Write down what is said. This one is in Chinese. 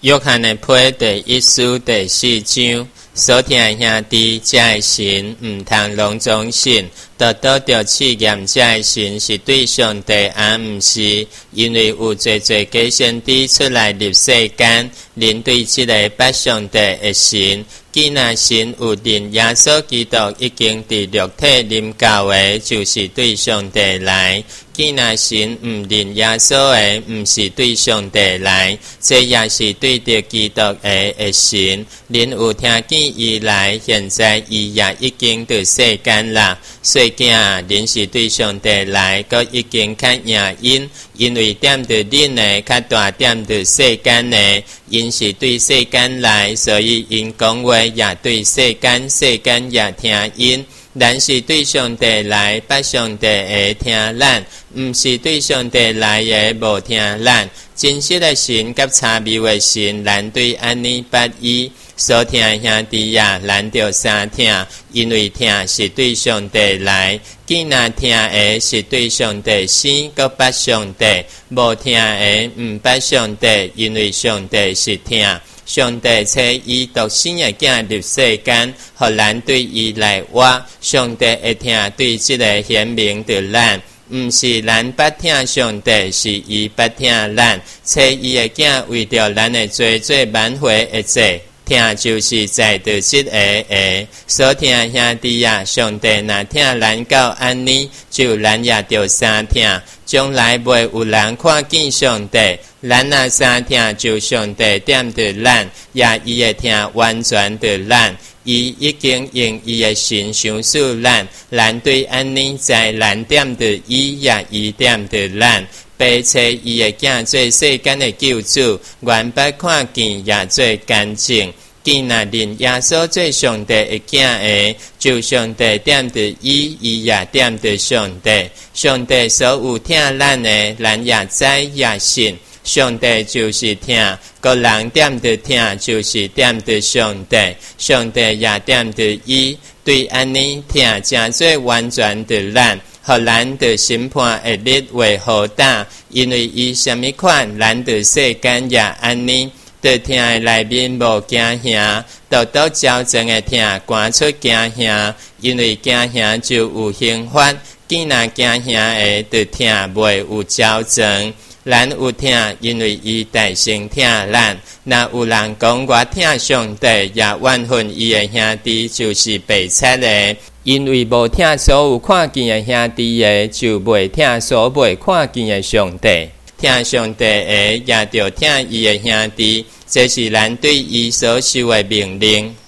约翰的批第1书第4章，所听的兄弟，这的神毋通拢总信，得着试验这的神是对上帝，也毋是，因为有侪假先知出来入世间，临对这个不上帝的神。既然神有令耶稣基督已经伫肉体临到的，就是对上帝来；既然神毋令耶稣的，毋是对上帝来，这也是对着基督的神。恁有听见伊来，现在伊也已经伫世间啦。细囝，恁是对上帝来，佮已经较赢因为点着恁的较大点着世间的，因是对世间来，所以因讲话也对世间，世间也听因。咱是对上帝来，不上帝会听咱，毋是对上帝来的无听咱。真实的神甲差别的神，咱对安尼不依。所听的兄弟呀，咱着三听，因为听是对上帝来，既然听的是对上帝生，佮不上帝；无听的毋不上帝，因为上帝是听。上帝找伊独生的囝入世间，互咱对伊来活。上帝会听对这个显明着咱，毋是咱不听上帝，是伊不听咱。找伊的囝为着咱的罪做挽回的罪。听就是在着这个所听的兄弟啊，上帝若听咱到安尼，就咱也着三听。将来袂有人看见上帝，咱若三听就上帝点着咱，也伊会听完全着咱。伊已经用伊的神相属咱，咱对安尼在咱点着伊，也伊点着咱。白找伊的囝做世间的救主，原不看见也做干净。既然令耶稣做上帝的囝的，就上帝点着伊，伊也点着上帝。上帝所有听咱的，咱也知也信。上帝就是听，个人点着听，就是点着上帝。上帝也点着伊，对安尼听，真做完全着咱。互咱的审判会日为好大，因为伊什么款，咱的世间也安尼。在听的内面无惊吓，到矫正的听赶出惊吓，因为惊吓就有刑罚。既然惊吓的，就听袂有矫正。咱有听，因为伊大声听咱。若有人讲我听上帝，也怨恨伊的兄弟，就是白贼的。因为无听所有看见的兄弟的，就袂听所袂看见的上帝。听上帝的，也着听伊的兄弟，这是咱对伊所受的命令。